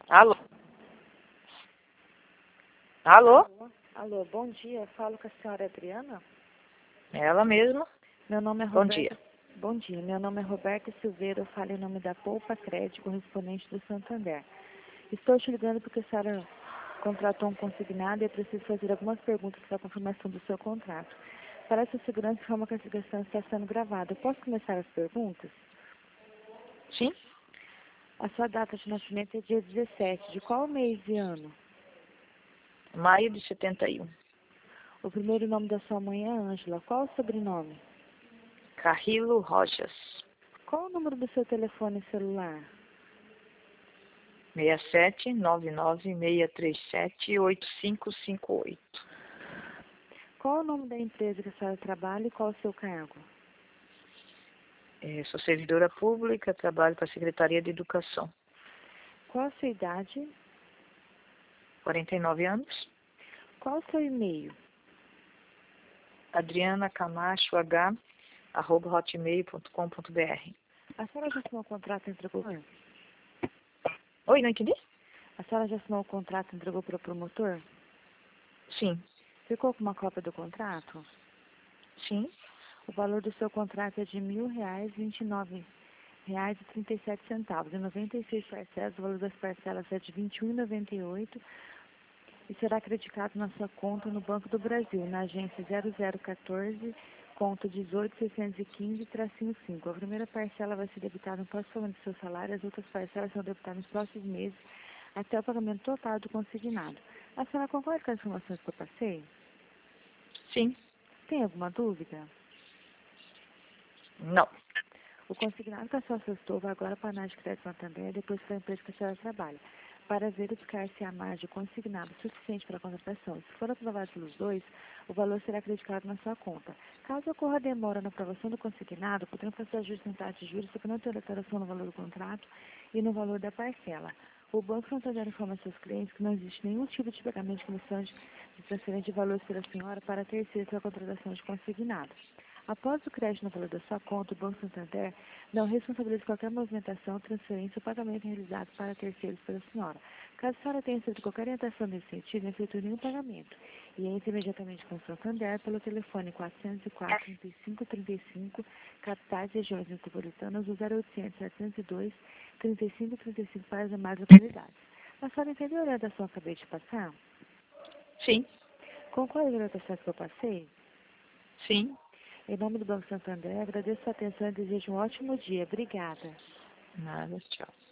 Alô? Alô? Alô, bom dia. Falo com a senhora Adriana. Ela mesma. Meu nome é Bom Roberta. dia. Bom dia. Meu nome é Roberta Silveira. Eu falo em nome da Poupa Crédito, correspondente do Santander. Estou te ligando porque a senhora contratou um consignado e eu preciso fazer algumas perguntas para a confirmação do seu contrato. Para essa segurança, informa que a ligação está sendo gravada. Eu posso começar as perguntas? Sim? A sua data de nascimento é dia 17. De qual mês e ano? Maio de 71. O primeiro nome da sua mãe é Ângela. Qual o sobrenome? Carrilo Rojas. Qual o número do seu telefone celular? 67-99637-8558. Qual o nome da empresa que a senhora trabalha e qual o seu cargo? Sou servidora pública, trabalho para a Secretaria de Educação. Qual a sua idade? 49 anos. Qual o seu e-mail? adrianacamachoh@hotmail.com.br. A senhora já assinou o contrato e entregou? Oi, não entendi? A senhora já assinou o contrato e entregou para o promotor? Sim. Ficou com uma cópia do contrato? Sim. O valor do seu contrato é de R$ 1.029,37. Em 96 parcelas, o valor das parcelas é de R$ 21,98 e será acreditado na sua conta no Banco do Brasil, na agência 0014, conta 18.615-5. A primeira parcela vai ser debitada no próximo pagamento do seu salário, as outras parcelas serão debitadas nos próximos meses, até o pagamento total do consignado. A senhora concorda com as informações que eu passei? Sim. Tem alguma dúvida? Não. O consignado que a senhora solicitou vai agora para a análise de crédito Santander, depois para a empresa que a senhora trabalha, para verificar se a margem consignada é suficiente para a contratação. Se for aprovado pelos dois, o valor será acreditado na sua conta. Caso ocorra demora na aprovação do consignado, poderão fazer ajustes em taxa de juros sobre não ter alteração no valor do contrato e no valor da parcela. O Banco Santander informa aos seus clientes que não existe nenhum tipo de pagamento de comissão de transferência de valores pela senhora para terceiros para a contratação de consignado. Após o crédito no valor da sua conta, o Banco Santander não responsabiliza qualquer movimentação, transferência ou pagamento realizado para terceiros pela senhora. Caso a senhora tenha recebido qualquer orientação nesse sentido, não efetue nenhum pagamento. E entre imediatamente com o Santander pelo telefone 404-3535, capitais e regiões metropolitanas, o 0800-702-3535 para as demais localidades. A senhora entendeu a orientação que eu acabei de passar? Sim. Concorda com a orientação que eu passei? Sim. Em nome do Banco Santander, agradeço a atenção e desejo um ótimo dia. Obrigada. Nada, tchau.